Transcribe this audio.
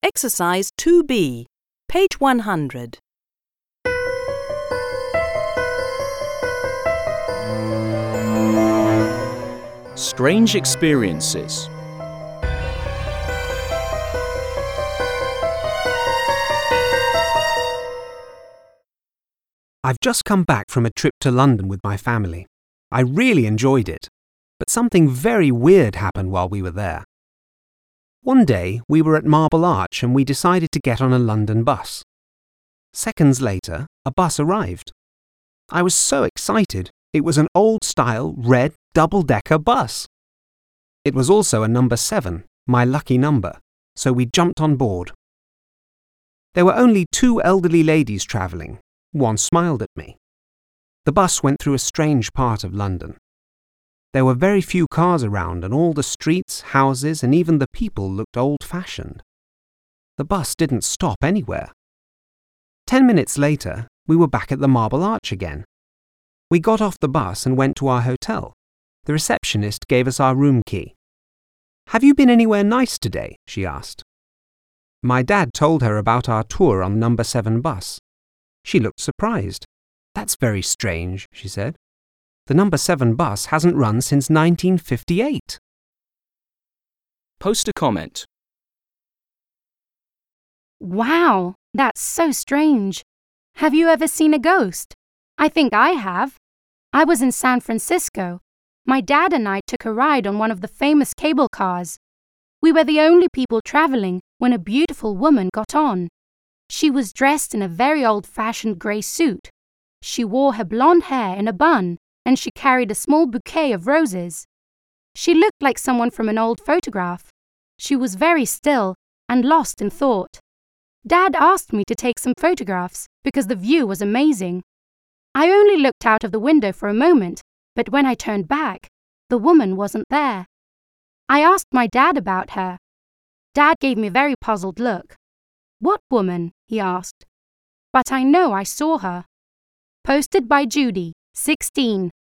Exercise 2B, page 100. Strange experiences. I've just come back from a trip to London with my family. I really enjoyed it, but something very weird happened while we were there. One day, we were at Marble Arch and we decided to get on a London bus. Seconds later, a bus arrived. I was so excited. It was an old-style red double-decker bus. It was also a number 7, my lucky number, so we jumped on board. There were only 2 elderly ladies travelling. One smiled at me. The bus went through a strange part of London. There were very few cars around and all the streets, houses and even the people looked old-fashioned. The bus didn't stop anywhere. 10 minutes later, we were back at the Marble Arch again. We got off the bus and went to our hotel. The receptionist gave us our room key. "Have you been anywhere nice today?" she asked. My dad told her about our tour on number 7 bus. She looked surprised. "That's very strange," she said. "The number 7 bus hasn't run since 1958. Post a comment. Wow, that's so strange. Have you ever seen a ghost? I think I have. I was in San Francisco. My dad and I took a ride on one of the famous cable cars. We were the only people traveling when a beautiful woman got on. She was dressed in a very old-fashioned grey suit. She wore her blonde hair in a bun and she carried a small bouquet of roses. She looked like someone from an old photograph. She was very still and lost in thought. Dad asked me to take some photographs because the view was amazing. I only looked out of the window for a moment, but when I turned back, the woman wasn't there. I asked my dad about her. Dad gave me a very puzzled look. "What woman?" he asked. But I know I saw her. Posted by Judy, 16.